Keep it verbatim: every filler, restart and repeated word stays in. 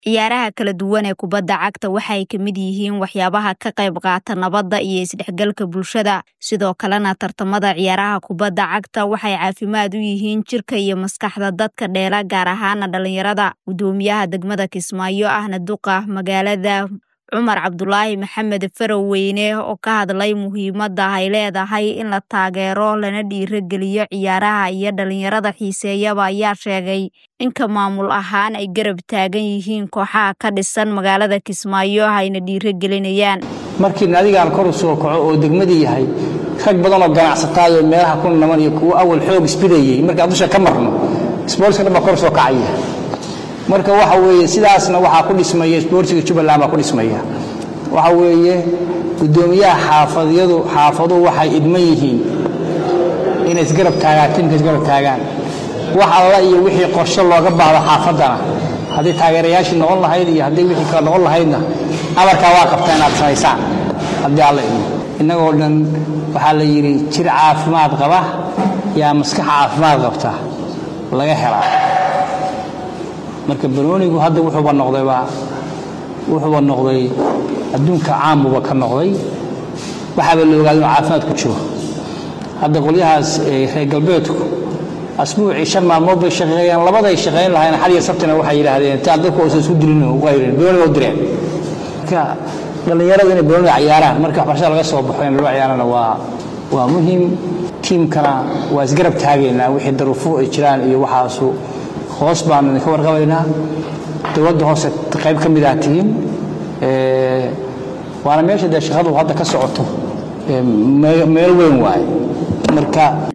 ciyaaraha kala duwan ee kubadda cagta waxay ka mid yihiin waxyaabaha ka qayb qaata nabadda iyo isdhexgalka bulshada. Sidoo kalena tartamada ciyaaraha kubadda cagta waxay caafimaad u yihiin jirka iyo maskaxda dadka dheela, gaar ahaan dhalinyarada. Gudoomiyaha degmada Kismaayo ahna duqa magaalada Cumar Cabdulaahi Maxamed Faraweyne oo ka hadlay muhiimadda ay leedahay in la taageero lana dhiirigeliyo ciyaaraha iyo dhalinyarada xiiseeyaba ayaa sheegay in ka maamul ahaan ay garab taagan yihiin kooxaha ka dhisan magaalada Kismaayo ayna dhiirigelinayaan. Markii adiga kor u soo kaco oo degmadii yahay rag badan oo ganacsatada iyo meelaha ku naman iyo kuwa awal xoog isbidayay marka dusha ka marno sportska dhanba kor soo kacaya. marka waxa weeye sidaasna waxa ku dhismaya sportsiga Jubbaland baa ku dhismaya. waxa weeye gudoomiyaha xaafadiyadu xaafadu waxay idman yihiin inay isgarab taagaan timka isgarab taagaan waxa alla iyo wixii qorshe looga baahdo xaafadana hadii taageerayaashu noqon lahayd iyo hadii wixii kala noqon lahaydna amarka waa qabtaan inaad samaysaan hadii alla idmo. inagoo dhan waxa la yiri jir caafimaad qaba yaa maskax caafimaad qabta laga helaa. marka banoonigu hadda wuxuu ba noqday ba wuxuu ba noqday adduunka caamuba ka noqday waxa la ogaado caafimaad ku jiro. hadda qolyahaas reer galbeedku asbuuci shan maalmood bay shaqeeyaan labaday shaqeyn lahayn xal iyo sabtina waxay yiraahdeen taa dadku oo isku dilin oo qayrin banooniga u direen. ka dhalinyarada inay banooniga ciyaaraan marka waxbarashada laga soo baxo in loo ciyaarana waa waa muhiim. tiimkana waa isgarab taageynaa wixii daruufo ay jiraan iyo waxaasu hoos baan ka warqabaynaa. dawladda hoose qayb ka mid ah tiim ee waana meesha shaqadu hadda ka socoto ee meel weyn waay. marka